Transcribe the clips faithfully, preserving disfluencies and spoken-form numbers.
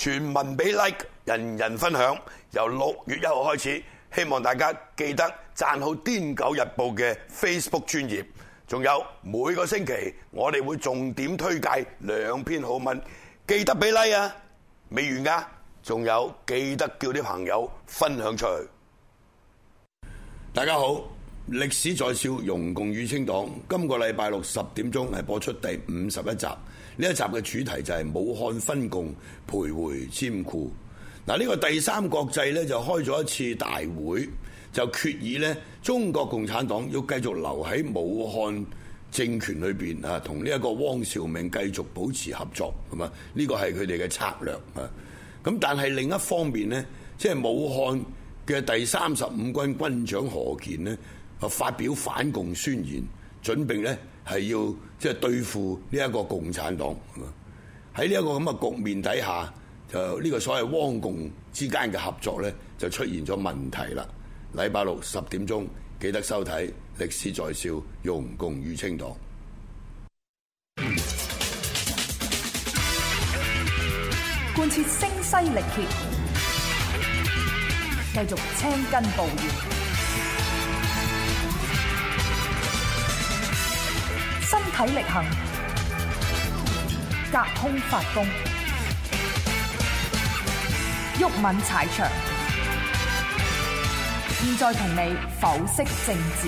全民俾 like， 人人分享。由六月一號開始，希望大家記得讚好《癲狗日報》嘅 Facebook 專頁。仲有每個星期我哋會重點推介兩篇好文，記得俾 like 啊！未完㗎，仲有記得叫啲朋友分享出去。大家好，歷史在笑，容共與清黨。今個禮拜六十點鐘係播出第五十一集。呢一集嘅主題就係武漢分共徘徊佔庫。嗱，呢個第三國際咧就開咗一次大會，就決議咧中國共產黨要繼續留喺武漢政權裏邊啊，同呢一個汪兆銘繼續保持合作，係嘛？呢個係佢哋嘅策略啊。咁但係另一方面呢，即係武漢嘅第三十五軍軍長何健呢，啊發表反共宣言，準備呢係要即係對付呢一個共產黨。喺呢一個咁嘅局面底下，就呢個所謂汪共之間嘅合作呢，就出現咗問題啦。禮拜六十點鐘記得收睇《歷史在笑：容共與清黨》。 貫徹聲嘶力竭，繼續青筋暴現，身體力行，隔空發功，毓民踩場。現在同你剖析政治。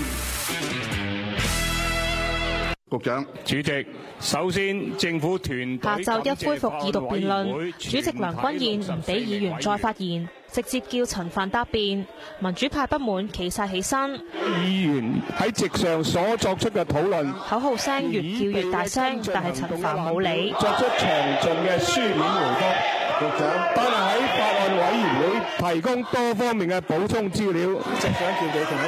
局長、 主席，首先政府團隊下晝一恢復二讀辯論，主席梁君彥唔俾議員再發言，直接叫陳帆答辯。民主派不滿，企晒起身。 議員喺席上所作出嘅討論， 口號聲越叫越大聲，但係陳帆冇理， 作出詳盡嘅書面回覆。 局長， 但係喺法案委員會提供多方面嘅補充資料。 直想叫你停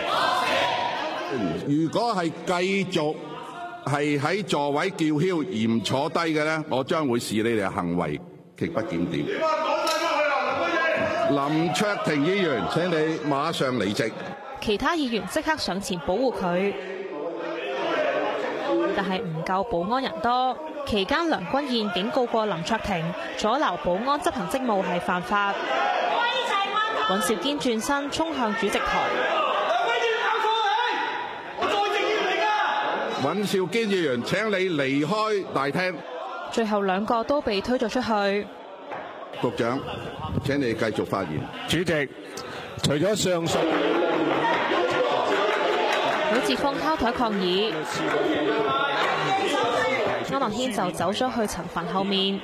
一停。 如果係繼續係喺座位叫囂而唔坐低嘅咧，我將會視你哋嘅行為極不檢點。林卓廷議員，請你馬上離席。 其他議員即刻上前保護佢，但係唔夠保安人多。期間，梁君彥警告過林卓廷，阻撓保安執行職務係犯法。尹兆堅轉身衝向主席台。 尹兆堅議員，請你離開大廳。 最後兩個都被推咗出去。 局長，請你繼續發言。 主席，除咗上述， 許智峰敲台抗議，區諾軒就走咗去陳帆後面，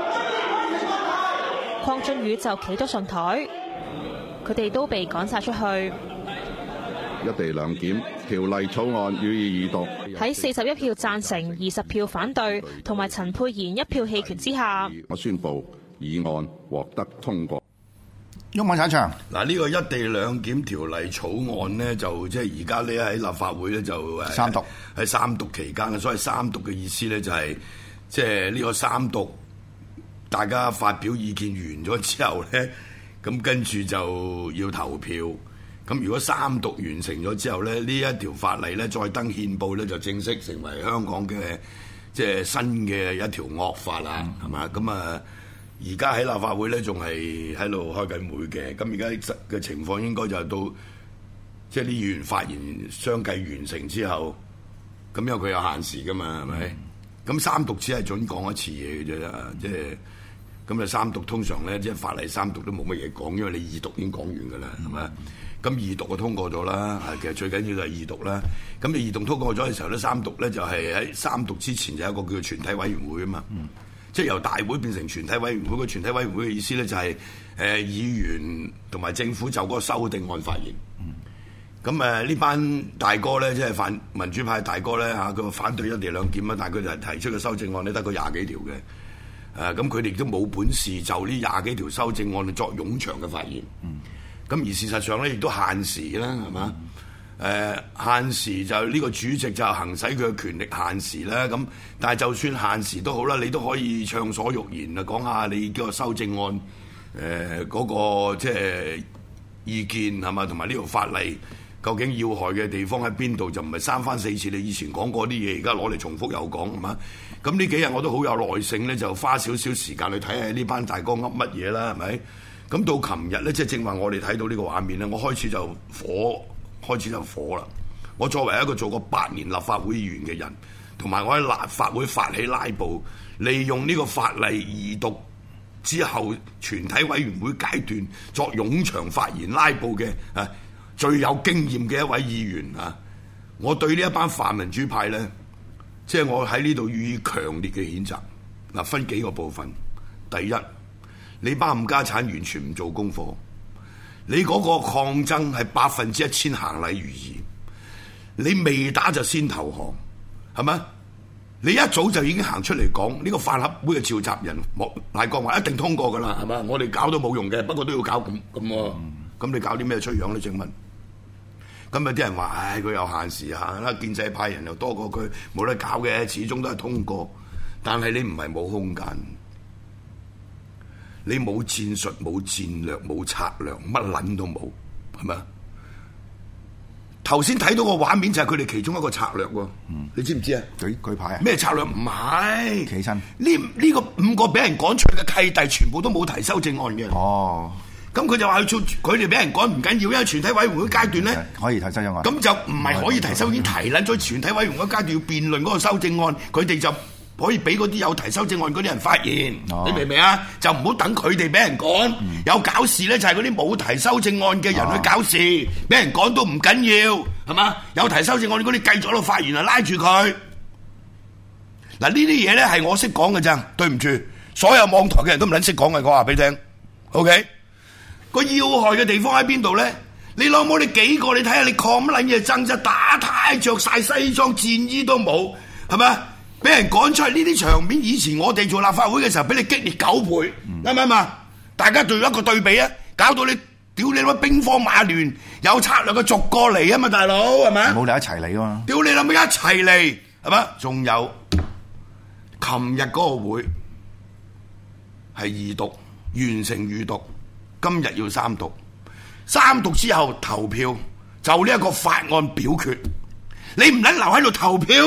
鄺俊宇就企咗上台，佢哋都被趕晒出去。 一地兩檢條例草案予以二讀。 喺四十一票贊成、二十票反對同埋陳沛然一票棄權之下， 我宣布議案獲得通過。 毓民踩場。 嗱，呢個一地兩檢條例草案呢，就即係而家咧喺立法會咧就誒三讀， 喺三讀期間嘅，所謂三讀嘅意思咧就係即係呢個三讀，大家發表意見完咗之後咧，咁跟住就要投票。咁如果三讀完成咗之後咧，呢一條法例咧再登憲報咧，就正式成為香港嘅即係新嘅一條惡法啦，係嘛？咁啊，而家喺立法會咧仲係喺度開緊會嘅。咁而家嘅情況應該就係到即係啲議員發言相繼完成之後，咁因為佢有限時噶嘛，係咪？咁、嗯、三讀只係準講一次嘢嘅啫，即係咁啊。三讀通常咧，即係法例三讀都冇乜嘢講，因為你二讀已經講完㗎啦，係咪？嗯咁二讀就通過咗啦，其實最緊要就係二讀啦。咁你二讀通過咗嘅時候咧，三讀咧就係喺三讀之前就有一個叫做全體委員會啊嘛。嗯、即係由大會變成全體委員會。個全體委員會嘅意思咧就係、是、誒、呃、議員同埋政府就嗰個修訂案發言。咁誒呢班大哥咧，即係反民主派大哥咧嚇，佢反對一地兩檢啊，但係佢就係提出嘅修正案咧得個廿幾條嘅。誒咁佢哋都冇本事就呢廿幾條修正案作冗長嘅發言。嗯咁而事實上咧，亦都限時啦，係嘛？誒、呃、限時就呢個主席就行使佢嘅權力限時啦。咁但係就算限時都好啦，你都可以暢所欲言啊，講下你個修正案誒嗰、呃那個即係意見係嘛，同埋呢條法例。咁究竟要害嘅地方喺邊度，就唔係三番四次你以前講過啲嘢，而家攞嚟重複又講係嘛？咁呢幾日我都好有耐性咧，就花少少時間去睇下呢班大哥噏乜嘢啦，係咪？咁到琴日咧，即係正話我哋睇到呢個畫面咧，我開始就火，開始就火啦。我作為一個做過八年立法會議員嘅人，同埋我喺立法會發起拉布，利用呢個法例二讀之後全體委員會階段作冗長發言拉布嘅啊，最有經驗嘅一位議員啊，我對呢一班泛民主派咧，即係我喺呢度予以強烈嘅譴責。嗱，分幾個部分。第一，你班冚家產完全唔做功課，你嗰個抗爭係百分之一千行禮如儀，你未打就先投降，係咪？你一早就已經行出嚟講呢個飯盒會嘅召集人莫賴國華一定通過㗎啦，係嘛？我哋搞都冇用嘅，不過都要搞咁咁喎。咁、嗯、你搞啲咩出樣咧？請問？咁有啲人話：唉，佢有限時限啦，建制派人又多過佢，冇得搞嘅，始終都係通過。但係你唔係冇空間，你冇戰術、冇戰略、冇策略，乜撚都冇，係咪？頭先睇到個畫面就係佢哋其中一個策略喎，嗯、你知唔知啊？ 舉舉牌啊？ 咩策略？唔係企親呢呢個五個俾人趕出嚟嘅契弟，全部都冇提修正案嘅。哦，咁佢就話佢做佢哋俾人趕唔緊要，因為全體委員會階段咧可以提修正案。咁就唔係可以提修，已經提撚咗全體委員會階段要辯論嗰個修正案，佢哋就可以俾嗰啲有提修正案嗰啲人發言。哦、你明唔明啊？就唔好等佢哋俾人趕，嗯、有搞事咧就係嗰啲冇提修正案嘅人去搞事，俾、哦、人趕都唔緊要，係嘛？有提修正案嗰啲繼續喺度發言啊，拉住佢。嗱，呢啲嘢咧係我識講嘅咋，對唔住，所有網台嘅人都唔撚識講嘅，我話俾你聽。OK， 個要害嘅地方喺邊度咧？你攞冇你幾個？你睇下你抗乜撚嘢爭啫？打呔着晒西裝戰衣都冇，係咪？俾人趕出去呢啲場面，以前我哋做立法會嘅時候，俾你激烈九倍，啱唔啱啊？大家做一個對比啊，搞到你屌你乜兵荒馬亂，有策略嘅逐過嚟啊嘛，大佬係咪？冇你一齊嚟啊嘛！屌你諗乜一齊嚟係咪？仲有琴日嗰個會係二讀，完成二讀，今日要三讀，三讀之後投票就呢一個法案表決，你唔撚留喺度投票？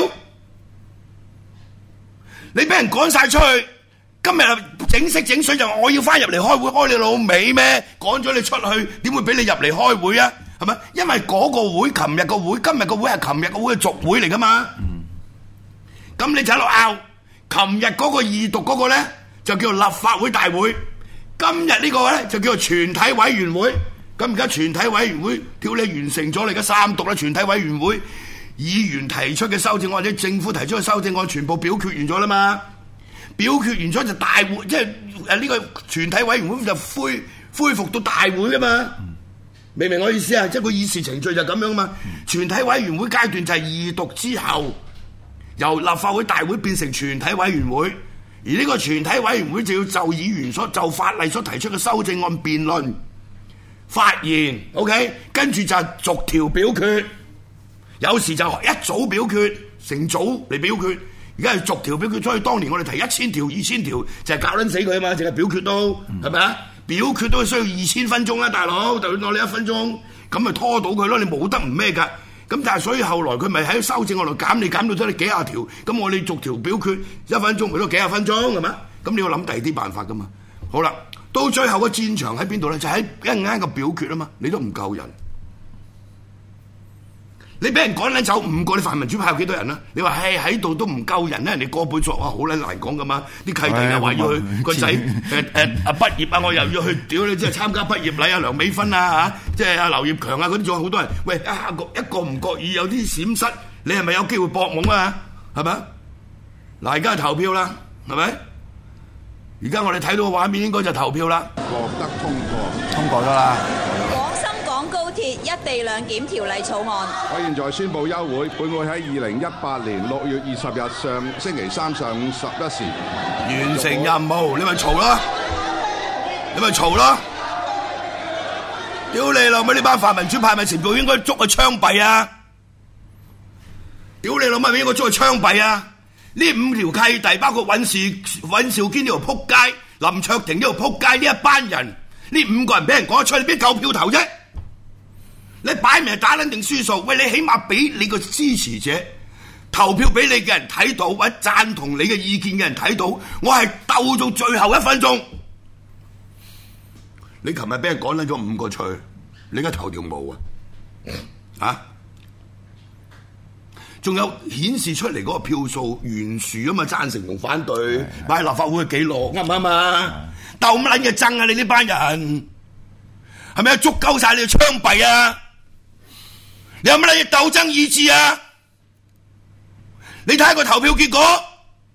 你俾人趕晒出去，今日整色整水就話我要翻入嚟開會，開你老味咩？趕咗你出去，點會俾你入嚟開會啊？係咪？因為嗰個會，琴日個會，今日個會係琴日個會嘅續會嚟噶嘛？咁、嗯、你就喺度拗，琴日嗰個二讀嗰個咧就叫做立法會大會，今日呢個咧就叫做全體委員會。咁而家全體委員會叫你完成咗你嘅三讀啦，全體委員會。議員提出嘅修正案或者政府提出嘅修正案全部表決完咗啦嘛，表決完咗就大會，即係誒呢個全體委員會就恢恢復到大會噶嘛，嗯、明唔明我意思啊？即係個議事程序就咁樣嘛。嗯、全體委員會階段就係二讀之後，由立法會大會變成全體委員會，而呢個全體委員會就要就議員所就法例所提出嘅修正案辯論發言 ，OK， 跟住就係逐條表決。有時就一組表決，成組嚟表決。而家係逐條表決，所以當年我哋提一千條、二千條，就係搞撚死佢啊嘛！淨係表決都係咪啊？表決都需要二千分鐘啦，大佬，就攞你一分鐘，咁咪拖到佢咯？你冇得唔咩㗎？咁但係所以後來佢咪喺修正案度減，你減到咗你幾廿條，咁我哋逐條表決一分鐘，咪都幾廿分鐘係咪？咁你要諗第二啲辦法㗎嘛？好啦，到最後個戰場喺邊度咧？就喺一陣間個表決啊嘛，你都唔夠人。你俾人趕撚走五個，你泛民主派有幾多人啊？你話係喺度都唔夠人咧，人哋過半數啊，好撚難講噶嘛！啲契弟又話要去個仔誒誒啊畢業啊，我又要去屌你，即係參加畢業禮啊，梁美芬啊嚇，即係阿劉業強啊嗰啲，仲有好多人。喂，一個一個唔覺意有啲閃失，你係咪有機會搏懵啊？係咪啊？嗱，而家投票啦，係咪？而家我哋睇到個畫面應該就投票啦， 獲得通過， 通過咗啦。 一地兩檢條例草案， 我現在宣布休會。本會喺二零一八年六月二十日上星期三上午十一時完成任務。你咪嘈啦，你咪嘈啦！屌你老味，呢班泛民主派咪全部應該捉去槍斃啊！屌你老味，應該捉去槍斃啊！呢五條契弟，包括尹士尹兆堅呢條撲街、林卓廷呢條撲街，呢一班人，呢五個人俾人講得出，你邊夠票頭啫？ 你擺明係打撚定輸數。喂，你起碼俾你個支持者投票俾你嘅人睇到，或者贊同你嘅意見嘅人睇到，我係鬥到最後一分鐘。你琴日俾人趕撚咗五個出去，你而家頭條毛啊？啊！仲有顯示出嚟嗰個票數懸殊啊嘛，贊成同反對，擺立法會嘅記錄啱唔啱啊？鬥乜撚嘅爭啊！你呢班人係咪啊？捉鳩晒你嘅槍斃啊！你有乜撚嘢鬥爭意志啊？你睇下個投票結果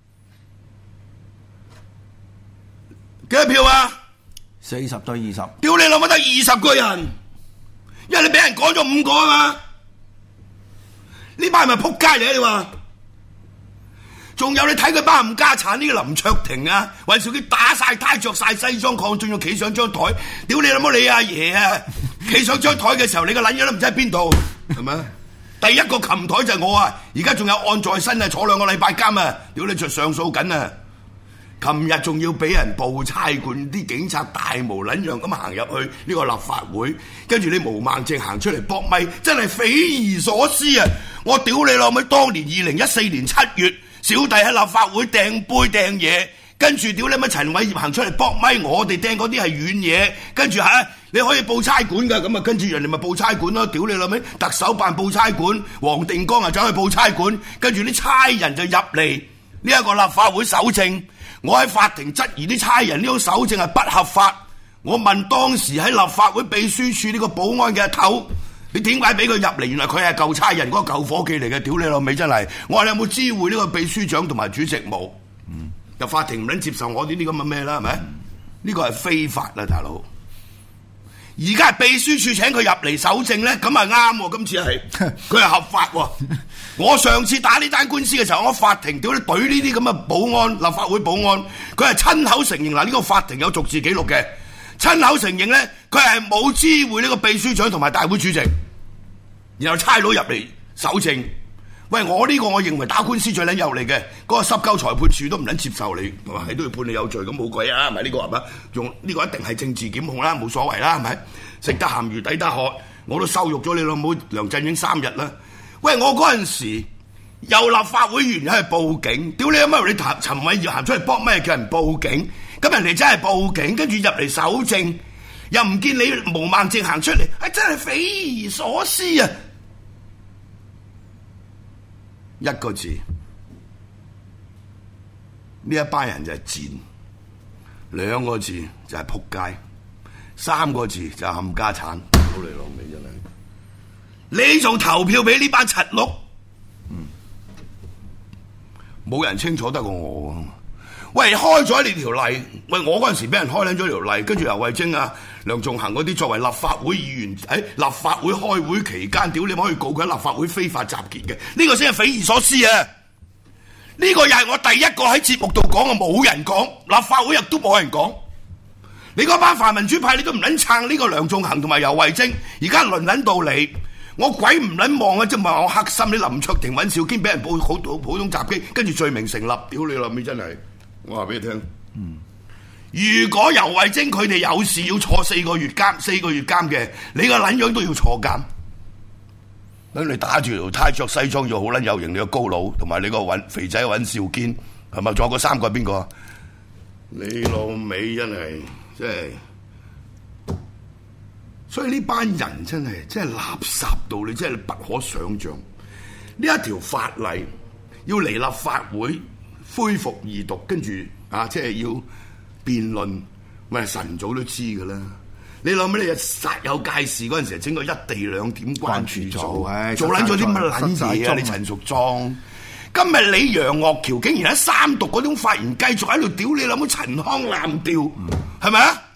幾多票啊？ 四十對二十。 屌你老母得二十個人，因為你俾人趕咗五個啊嘛！呢班係咪撲街嚟啊？你話？仲有你睇佢班冚家產呢個林卓廷啊，尹兆堅打晒呔着晒西裝抗進咗企上張台，屌你老母你阿爺啊！企上張台嘅時候，你個撚樣都唔知喺邊度，係咪？第一個擒台就係我啊！而家仲有案在身啊，坐兩個禮拜監啊！屌你着上訴緊啊！琴日仲要俾人報差館，啲警察大模撚樣咁行入去呢個立法會，跟住你毛孟靜行出嚟搏咪，真係匪夷所思啊！我屌你老味，當年二零一四年七月，小弟喺立法會掟杯掟嘢，跟住屌你乜陳偉業行出嚟搏咪，我哋掟嗰啲係軟嘢，跟住嚇你可以報差館噶，咁啊跟住人哋咪報差館咯，屌你老味，特首辦報差館，黃定光啊走去報差館，跟住啲差人就入嚟呢一個立法會搜證。我喺法庭質疑啲差人呢種搜證係不合法，我問當時喺立法會秘書處呢個保安嘅阿頭，你點解俾佢入嚟？原來佢係舊差人，嗰個舊伙計嚟嘅，屌你老味真係！我話你有冇知會呢個秘書長同埋主席冇？嗯，入法庭唔撚接受我啲啲咁嘅咩啦，係咪？呢個係非法啦，大佬！而家係秘書處請佢入嚟搜證咧，咁啊啱喎！今次係佢係合法喎。我上次打呢單官司嘅時候，我法庭屌你懟呢啲咁嘅保安，立法會保安，佢係親口承認嗱，呢個法庭有逐字記錄嘅，親口承認咧，佢係冇知會呢個秘書長同埋大會主席，然後差佬入嚟搜證。喂，我呢個我認為打官司最撚有利嘅，嗰個濕鳩裁判處都唔撚接受你，係都要判你有罪，咁冇鬼啊，係咪呢個係咪？用呢個一定係政治檢控啦，冇所謂啦，係咪？食得鹹魚抵得渴，我都羞辱咗你老母梁振英三日啦。喂，我嗰陣時有立法會議員喺度報警，屌你阿媽！你陳偉業行出嚟搏咩叫人報警？咁人哋真係報警，跟住入嚟搜證，又唔見你毛孟靜行出嚟，係真係匪夷所思啊！一個字，呢一班人就係賤；兩個字就係仆街；三個字就係冚家產。好你老味真係，你仲投票俾呢班柒碌？嗯，冇人清楚得過我。喂，開咗你條例，喂，我嗰陣時俾人開撚咗條例，跟住游蕙禎啊、梁頌恆嗰啲作為立法會議員喺立法會開會期間，屌你可以告佢喺立法會非法集結嘅，呢個先係匪夷所思啊！呢個又係我第一個喺節目度講嘅，冇人講，立法會亦都冇人講。你嗰班泛民主派你都唔撚撐呢個梁頌恆同埋游蕙禎，而家輪撚到你，我鬼唔撚望啊！即係話我黑心，你林卓廷、尹兆堅俾人報好多普通襲擊，跟住罪名成立，屌你老味真係！我話俾你聽，嗯，如果游蕙禎佢哋有事要坐四個月監，四個月監嘅，你個撚樣都要坐監。咁你打住條呔着西裝要好撚有型，你個高佬同埋你個尹肥仔尹兆堅係咪？仲有嗰三個係邊個？你老味真係，真係，所以呢班人真係真係垃圾到你真係不可想像。呢一條法例要嚟立法會恢復二讀，跟住啊，即係要辯論，喂，晨早都知㗎啦。你諗咩？你煞有介事嗰陣時，整個一地兩檢關注組，做撚咗啲乜撚嘢啊？你陳淑莊，今日你楊岳橋竟然喺三讀嗰種發言繼續喺度屌你，諗到陳腔濫調，係咪啊？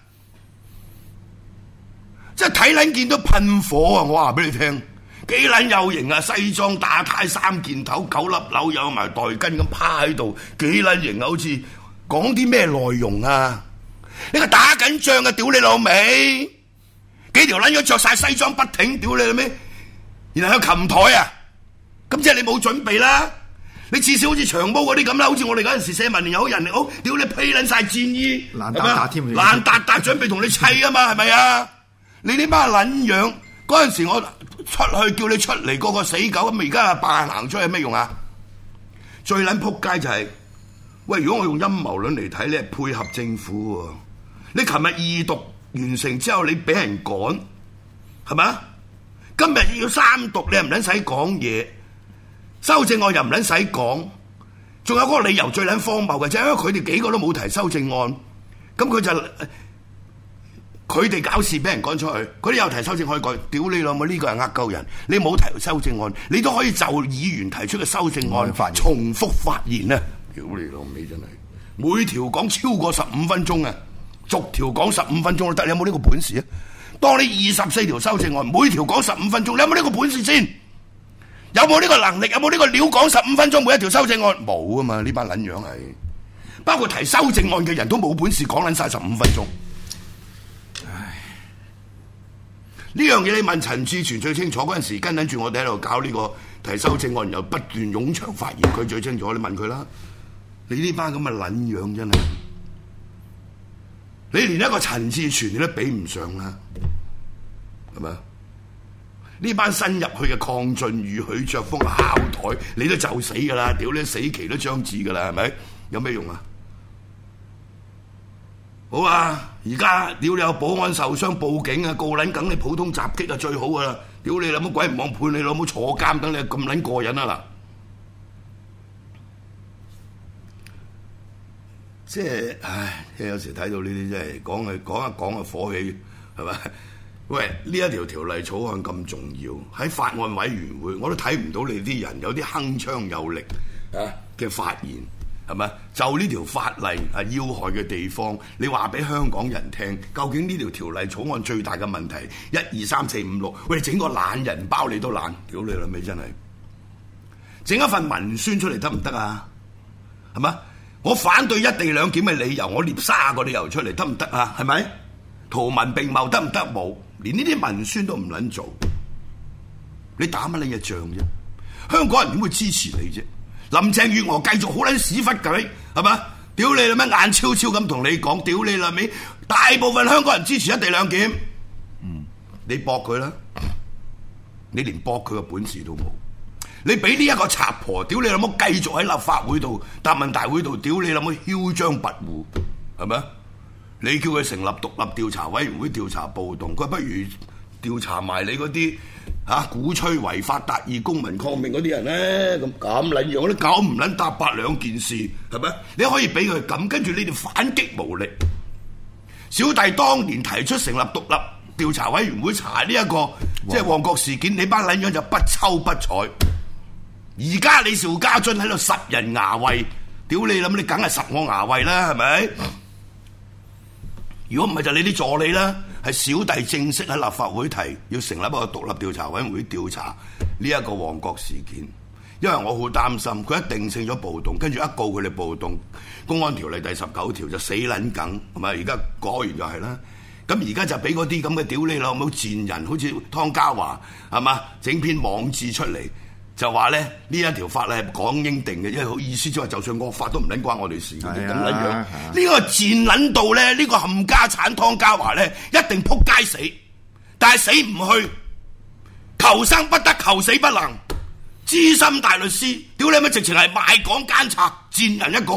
即係睇撚見到噴火啊！我話俾你聽。幾撚有型啊！西裝打呔三件頭九粒紐有埋袋巾咁趴喺度，幾撚型啊！好似講啲咩內容啊？你個打緊仗啊！屌你老味！幾條撚咗着晒西裝不停，屌你老味！然後有擒台啊！咁即係你冇準備啦！你至少好似長毛嗰啲咁啦，好似我哋嗰陣時社民連有人嚟好，屌你披撚晒戰衣， 爛達達添， 爛達達準備同你砌啊嘛，係咪啊？你呢班撚樣！ 嗰陣時我出去叫你出嚟，個個死狗咁，而家扮行出去有咩用啊？最撚撲街就係、是，喂！如果我用陰謀論嚟睇，你係配合政府喎。你琴日二讀完成之後，你俾人趕，係咪啊？今日要三讀，你又唔撚使講嘢，修正案又唔撚使講，仲有嗰個理由最撚荒謬嘅，就係因為佢哋幾個都冇提修正案，咁佢就佢哋搞事俾人趕出去，佢哋又提修正案改，屌你老母！呢個係呃鳩人，你冇提修正案，你都可以就議員提出嘅修正案重複發言啊！屌你老味真係，每條講超過十五分鐘啊，逐條講十五分鐘都得，你有冇呢個本事啊？當你二十四條修正案，每條講十五分鐘，你有冇呢個本事先？有冇呢個能力？有冇呢個料講十五分鐘每一條修正案？冇啊嘛！呢班撚樣係，包括提修正案嘅人都冇本事講撚晒十五分鐘。唉，呢樣嘢你問陳志全最清楚，嗰陣時跟緊住我哋喺度搞呢個提修正案，又不斷湧場發言，佢最清楚。你問佢啦，你呢班咁嘅撚樣真係，你連一個陳志全你都比唔上啦，係咪？呢班新入去嘅鄺俊宇、許卓峰、敲台，你都就死噶啦！屌你死期都將至噶啦，係咪？有咩用啊？好啊！而家屌你有保安受傷報警啊，告撚梗你普通襲擊啊最好噶啦！屌你老母鬼唔望判你老母坐監，等你咁撚過癮啊嗱！即係唉，有時睇到呢啲真係講係講一講啊火氣，係咪？喂，呢一條條例草案咁重要，喺法案委員會我都睇唔到你啲人有啲鏗鏘有力啊嘅發言，係咪？就呢條法例啊要害嘅地方，你話俾香港人聽，究竟呢條條例草案最大嘅問題，一二三四五六，喂，整個懶人包你都懶，屌你老味真係，整一份文宣出嚟得唔得啊？係咪？我反對一地兩檢嘅理由，我列卅個理由出嚟得唔得啊？係咪？圖文並茂得唔得？冇，連呢啲文宣都唔撚做，你打乜撚嘢仗啫？香港人點會支持你啫？林鄭月娥繼續好撚屎忽佢，係嘛？屌你老咩眼超超咁同你講，屌你老味，大部分香港人支持一地兩檢，嗯，你駁佢啦，你連駁佢嘅本事都冇。你俾呢一個賊婆，屌你老母繼續喺立法會度答問大會度，屌你老母囂張跋扈，係咪？你叫佢成立獨立調查委員會調查暴動，佢不如調查埋你嗰啲嚇鼓吹違法達義公民抗命嗰啲人咧，咁咁撚樣，你搞唔撚搭八兩件事，係咪？你可以俾佢咁，跟住你哋反擊無力。小弟當年提出成立獨立調查委員會查呢、這、一個即係旺角事件，你班撚樣就不瞅不睬。而家你邵家臻喺度拾人牙慧，屌你諗你梗係拾我牙慧啦，係咪？如果唔係就你啲助理啦，係小弟正式喺立法會提要成立一個獨立調查委員會調查呢一個旺角事件，因為我好擔心佢一定性咗暴動，跟住一告佢哋暴動，公安條例第十九條就死撚梗，係咪？而家改完就係啦，咁而家就俾嗰啲咁嘅屌你老母賤人，好似湯家驊係嘛，整篇網誌出嚟。就話咧呢一條法例係港英定嘅，因為好意思即係就算惡法都唔撚關我哋事嘅咁撚樣。呢、啊、個賤撚到咧，呢、呢個冚家產湯家驊咧一定撲街死，但係死唔去，求生不得，求死不能。資深大律師，屌你乜直情係賣港奸賊，賤人一個。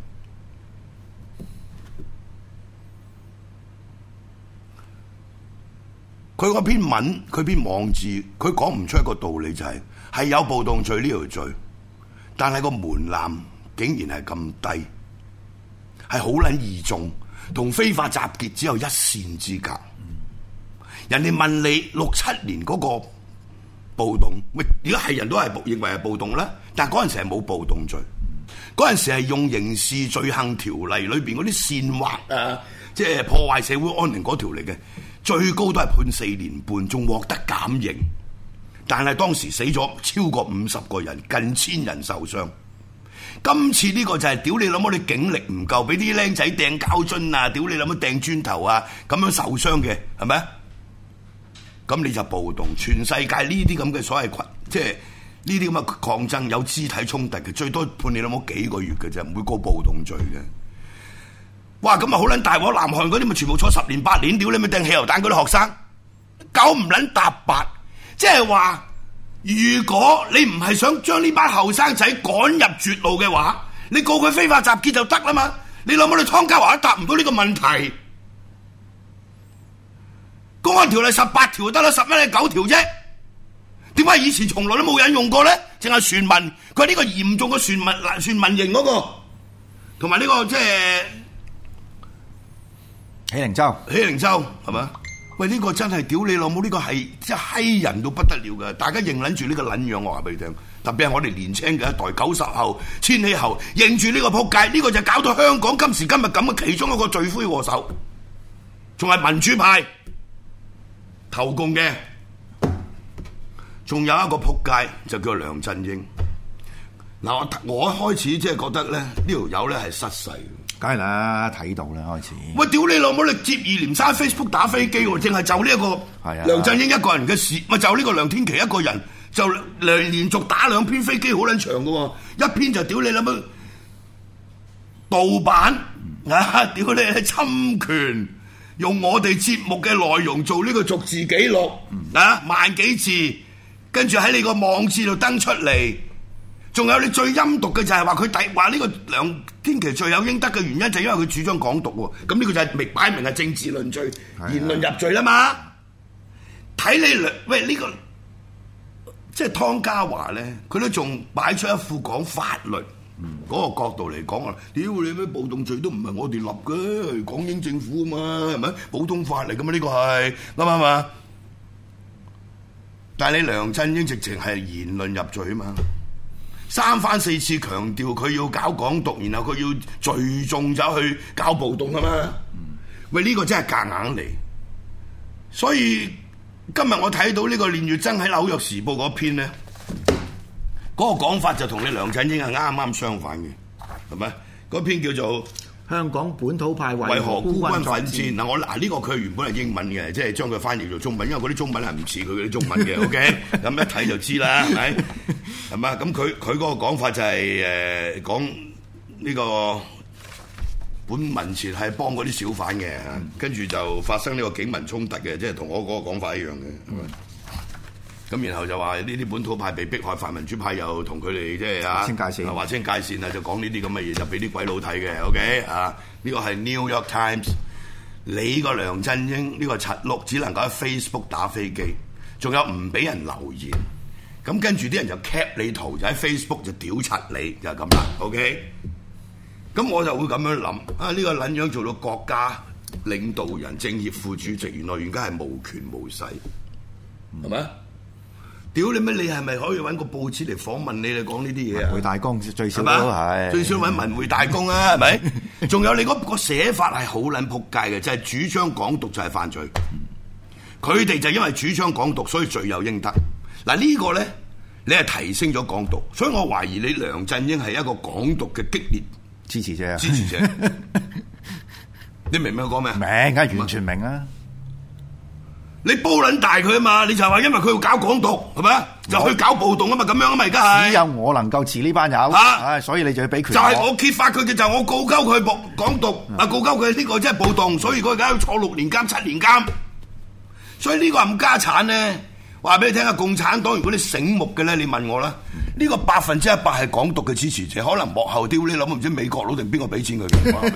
佢嗰篇文，佢篇網誌，佢講唔出一個道理就係、是。係有暴動罪呢條罪，但係個門檻竟然係咁低，係好撚易中，同非法集結只有一線之隔。人哋問你六七年嗰個暴動，喂，而家係人都係認為係暴動啦，但係嗰陣時係冇暴動罪，嗰陣時係用刑事罪行條例裏邊嗰啲煽惑啊，即係破壞社會安寧嗰條嚟嘅，最高都係判四年半，仲獲得減刑。但係當時死咗超過五十個人，近千人受傷。今次呢個就係屌你老母，你警力唔夠，俾啲僆仔掟膠樽啊，屌你老母掟磚頭啊，咁樣受傷嘅係咪？咁你就暴動，全世界呢啲咁嘅所謂群，即係呢啲咁嘅抗爭有肢體衝突嘅，最多判你老母幾個月嘅啫，唔會告暴動罪嘅。哇，咁啊好撚大鑊！南韓嗰啲咪全部坐十年八年，屌你咪掟汽油彈嗰啲學生。 九唔撚搭八，即係話，如果你唔係想將呢班後生仔趕入絕路嘅話，你告佢非法集結就得啦嘛。你諗下，你湯家驊都答唔到呢個問題。公安條例十八條就得啦，十蚊係九條啫。點解以前從來都冇人用過咧？淨係船民，佢係呢個嚴重嘅船民嗱船民營嗰個，同埋呢個即係喜靈洲， 喜靈洲係咪？喂，呢個真係屌你老母！呢個係即係閪人到不得了嘅，大家認撚住呢個撚樣，我話俾你聽。特別係我哋年青嘅一代，九十後、千禧後，認住呢個仆街，呢個就搞到香港今時今日咁嘅其中一個罪魁禍首，仲係民主派投共嘅。仲有一個仆街就叫梁振英。嗱，我我開始即係覺得咧，呢條友咧係失勢。 梗係啦，睇到啦開始。喂， 屌你老母！你接二連三 Facebook 打飛機喎，淨係就呢一個梁振英一個人嘅事，咪就呢個梁天琦一個人就連連續打兩篇飛機好撚長嘅喎，一篇就屌你老母盜版啊！屌你侵權，用我哋節目嘅內容做呢個逐字記錄啊，萬幾字。跟住喺你個網誌度登出嚟，仲有你最陰毒嘅就係話佢第話呢個梁天琦罪有應得嘅原因就係因為佢主張港獨喎，咁呢個就係明擺明係政治論罪、言論入罪啦嘛。睇你梁喂呢、呢個即係湯家驊咧，佢都仲擺出一副講法律嗰、嗯、個角度嚟講啊！屌你咩暴動罪都唔係我哋立嘅，港英政府啊嘛，係咪普通法嚟㗎嘛？呢、呢個係啱唔啱啊？但係你梁振英直情係言論入罪啊嘛，三番四次強調佢要搞港獨，然後佢要聚眾走去搞暴動啊嘛，嗯、喂呢、呢個真係夾硬嚟。所以今日我睇到呢個練乙錚喺紐約時報嗰篇咧，嗰、嗰個講法就同你梁振英係啱啱相反嘅，係咪？嗰篇叫做香港本土派為何孤軍奮戰嗱，我嗱呢個佢原本係英文嘅，即係將佢翻譯做中文，因為嗰啲中文係唔似佢嗰啲中文嘅。OK，咁一睇就知啦，係咪？係嘛？咁佢佢嗰個講法就係、是、誒、呃、講呢個本民前係幫嗰啲小販嘅，跟住就發生呢個警民衝突嘅，即係同我嗰個講法一樣嘅。咁、嗯、然後就話呢啲本土派被迫害，泛民主派又同佢哋即係啊，劃清界線，劃清界線啊，就講呢啲咁嘅嘢，就俾啲鬼佬睇嘅。OK 啊，呢個係 New York Times。你個梁振英呢、呢個柒碌只能夠喺 Facebook 打飛機，仲有唔俾人留言。咁跟住啲人就 cap 你圖，就喺 Facebook 就屌柒你，就係咁啦。OK。咁我就會咁樣諗啊，呢、呢個撚樣做到國家領導人、政協副主席，原來而家係無權無勢，係咪、嗯？屌你咩？你係咪可以揾個報紙嚟訪問你嚟講呢啲嘢啊？ 文匯大公最少都係， 最少揾文匯大公啊，係咪？仲有你嗰個寫法係好撚仆街嘅，就係、是、主張港獨就係犯罪。佢哋就因為主張港獨，所以罪有應得。嗱、這個、呢個咧，你係提升咗港獨，所以我懷疑你梁振英係一個港獨嘅激烈支持者。 支持者，你明唔明我講咩？ 明，梗係完全明啊！ 你煲撚大佢啊嘛！你就話因為佢要搞港獨係咪啊？就去搞暴動啊嘛！咁樣啊嘛！而家係只有我能夠治呢班友啊！所以你就要俾權。 就係我揭發佢嘅，就係我告鳩佢暴港獨啊！告鳩佢呢個真係暴動，所以佢而家要坐六年監、七年監。所以呢個冚家產咧，話俾你聽啊！共產黨如果你醒目嘅咧，你問我啦，呢、嗯、個百分之一百係港獨嘅支持者，可能幕後屌你諗唔知美國佬定邊個俾錢佢嘅？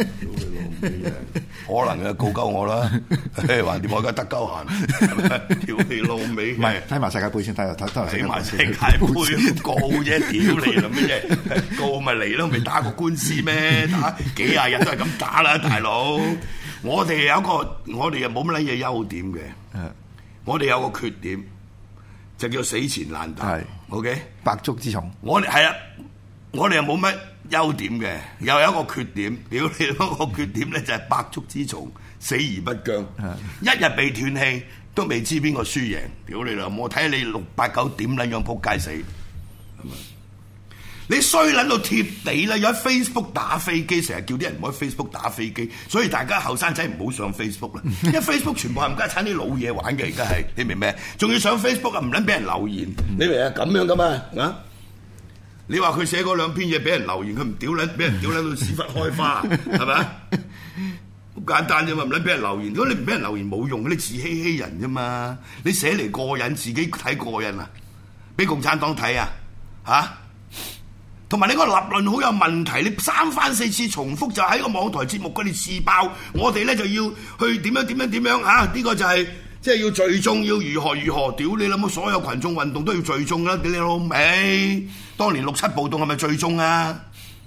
可能嘅告鳩我啦，橫掂我而家得鳩閒，屌你老味！ 唔係睇埋世界盃先，睇睇睇埋世界盃告啫，屌你啦咩啫？告咪嚟咯，未打過官司咩？打幾廿日都係咁打啦，大佬！我哋有一個，我哋又冇乜撚嘢優點嘅，我哋有個缺點就叫死纏爛打。OK， 百足之蟲。我哋係啊，我哋又冇乜優點嘅，又有一個缺點，屌你嗰個缺點咧就係百足之蟲，死而不僵，一日被斷氣都未知邊個輸贏，屌你啦！我睇下你六八九點撚樣撲街死，係咪？你衰撚到貼地啦！有喺 Facebook 打飛機，成日叫啲人唔好喺 Facebook 打飛機，所以大家後生仔唔好上 Facebook 啦。因為 Facebook 全部係唔家產啲老嘢玩嘅，而家係你明咩？仲要上 Facebook 啊，唔撚俾人留言，你明啊？咁樣噶嘛啊！你話佢寫嗰兩篇嘢俾人留言，佢唔屌撚，俾人屌撚到屎忽開花，係咪啊？ 好簡單啫嘛，唔撚俾人留言。如果你唔俾人留言冇用，你自欺欺人啫嘛。你寫嚟過癮，自己睇過癮啊，俾共產黨睇啊嚇！同埋你個立論好有問題，你三番四次重複就喺個網台節目嗰度自爆，我哋咧就要去點樣點樣點樣嚇？呢、啊呢個就係即係要聚眾，要如何如何？屌你老母！所有群眾運動都要聚眾啦！屌你老味！當年六七暴動係咪聚眾啊？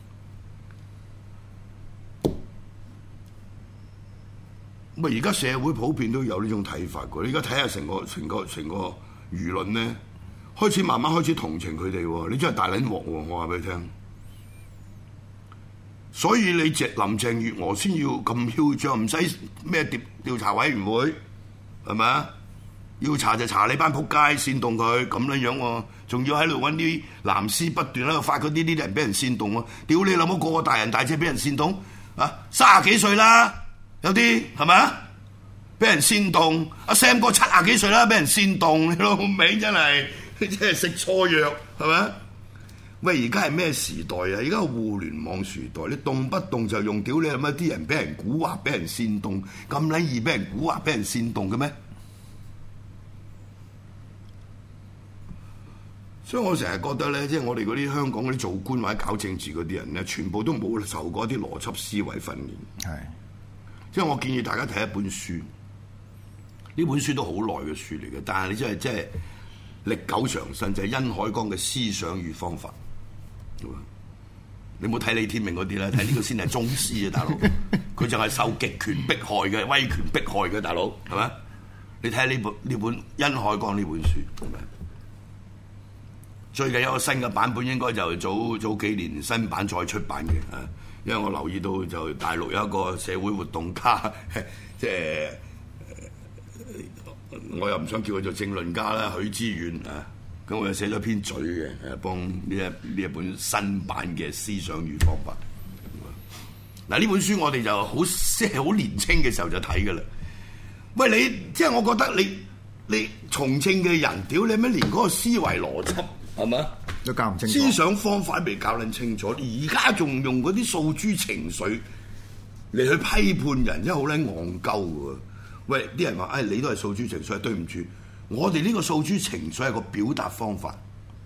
咁啊！而家社會普遍都有呢種睇法㗎。你而家睇下成個成個成個輿論咧，開始慢慢開始同情佢哋喎。你真係大撚鑊喎！我話俾你聽。所以你隻林鄭月娥先要咁囂張，唔使咩調調查委員會係咪啊？要查就查你班仆街，煽動佢咁樣樣喎，仲要喺度揾啲藍絲不斷喺度發嗰啲呢啲人俾人煽動喎。屌你老母，個個大人大姐俾人煽動啊！卅幾歲啦〜有啲係咪啊？俾人煽動，阿 Sam 哥七廿幾歲啦，俾人煽動，你老味真係真係食錯藥係咪？喂，而家係咩時代啊？而家係互聯網時代，你動不動就用屌你係咪啲人俾人蠱惑、俾人煽動，咁撚易俾人蠱惑、俾人煽動嘅咩？所以我成日覺得咧，即係我哋嗰啲香港嗰啲做官或者搞政治嗰啲人咧，全部都冇受過一啲邏輯思維訓練。係。即係我建議大家睇一本書，呢本書都好耐嘅書嚟嘅，但係你真係即係歷久常新，就係殷海光嘅《思想與方法》。你冇睇李天命嗰啲啦，睇呢個先係宗師啊，大佬！佢就係受極權迫害嘅、威權迫害嘅大佬，係咪？你睇下呢本呢本殷海光呢本書，係咪？最近有個新嘅版本，應該就早早幾年新版再出版嘅啊。因為我留意到就大陸有一個社會活動家，即係我又唔想叫佢做政論家啦，許知遠啊，咁我又寫咗篇嘴嘅，誒幫呢一呢一本新版嘅思想與方法。嗱，呢本書我哋就好即係好年青嘅時候就睇㗎啦。喂，你即係我覺得你你從政嘅人，屌你咩連嗰個思維邏輯係嘛？都搞唔清楚，思想方法未搞撚清楚，而家仲用嗰啲訴諸情緒嚟去批判人，真係好撚戇鳩喎！喂，啲人話，哎，你都係訴諸情緒，對唔住，我哋呢個訴諸情緒係個表達方法，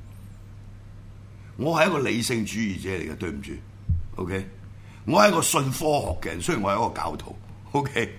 我係一個理性主義者嚟嘅，對唔住 ，OK， 我係一個信科學嘅人，雖然我係一個教徒 ，OK，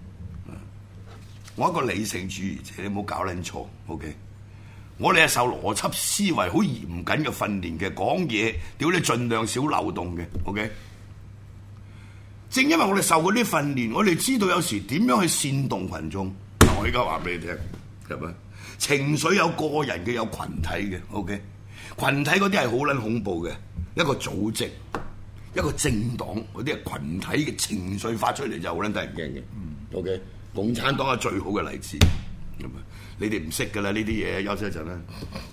我係一個理性主義者，你唔好搞撚錯 ，OK。我哋係受邏輯思維好嚴謹嘅訓練嘅，講嘢屌你盡量少漏洞嘅 ，OK。正因為我哋受過啲訓練，我哋知道有時點樣去煽動群眾。我而家話俾你聽，係咪？情緒有個人嘅，有群體嘅 ，OK。群體嗰啲係好撚恐怖嘅，一個組織、一個政黨嗰啲係群體嘅情緒發出嚟就好撚得人驚嘅。嗯，OK。共產黨係最好嘅例子，咁啊。你哋唔識㗎啦，呢啲嘢休息一陣啦。